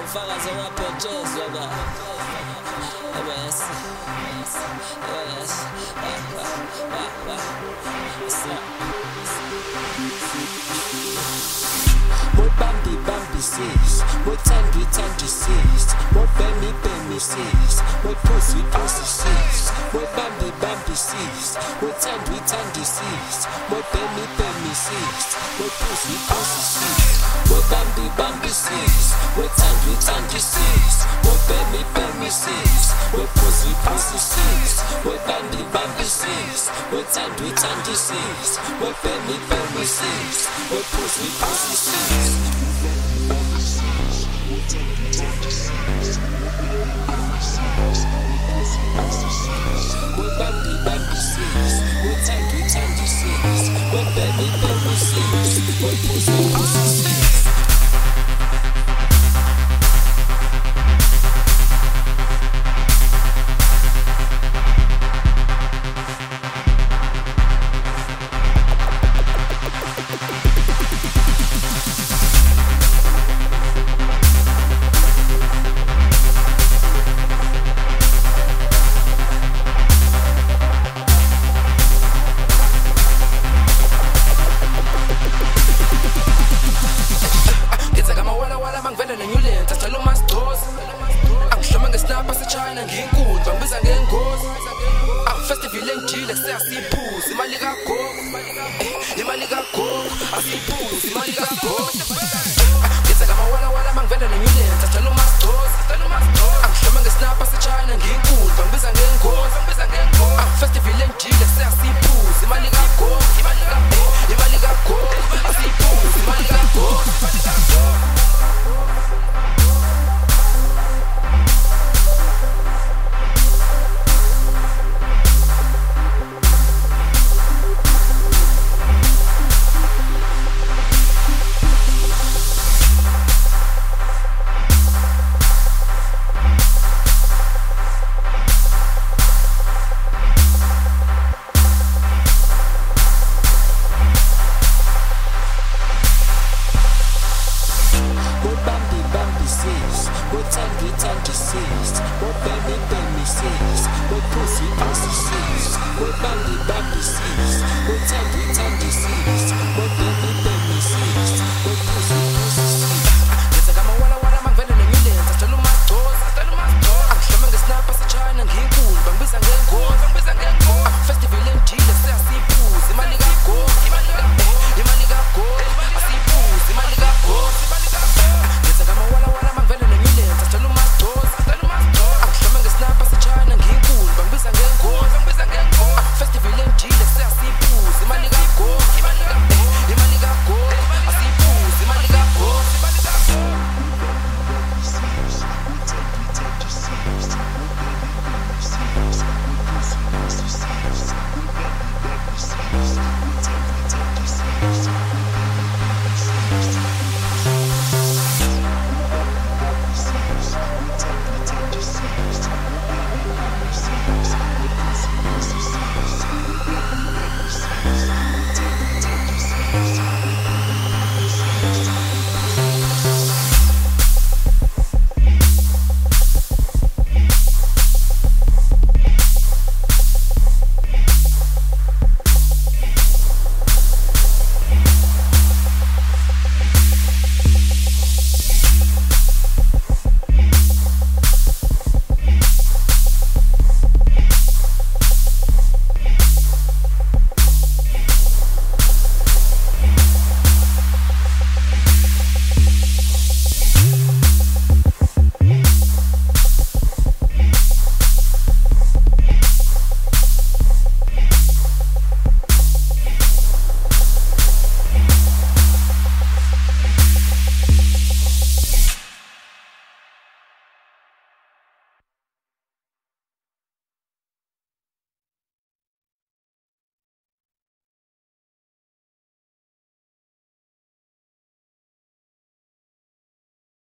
ufakazi ongapotshezwa ba More bambi bambi sis, more tangy tangy sis, more bambi bambi sis, more pussy pussy sis, more bambi bambi sis, more tangy tangy sis, more bambi bambi sis, more pussy pussy sis, more bambi bambi sis, more tangy tangy sis, more bambi bambi sis, more pussy pussy sis, more bambi bambi sis, more tangy tangy sis, more bambi bambi sis, more pussy pussy sis. We're bambi bambi sis, we're tangy tangy sis, we're baby baby sis, we're pussy pussy sis. China nginkulu bangibiza ngengozi festival engijile siyasiphuza imali kagogo imali kagogo asiphuza imali kagogo ngenza ngamawala wala mangivenda nenyulenza sicela umasdosi angihlome ngesnapha se-China nginkulu bangibiza ngengozi festival engijile siyasiphuza imali kagogo imali kagogo asiphuza imali kagogo More tangy tangy sis, more baby baby sis, more pussy pussy sis, more bambi bambi sis, more tangy tangy sis, more baby baby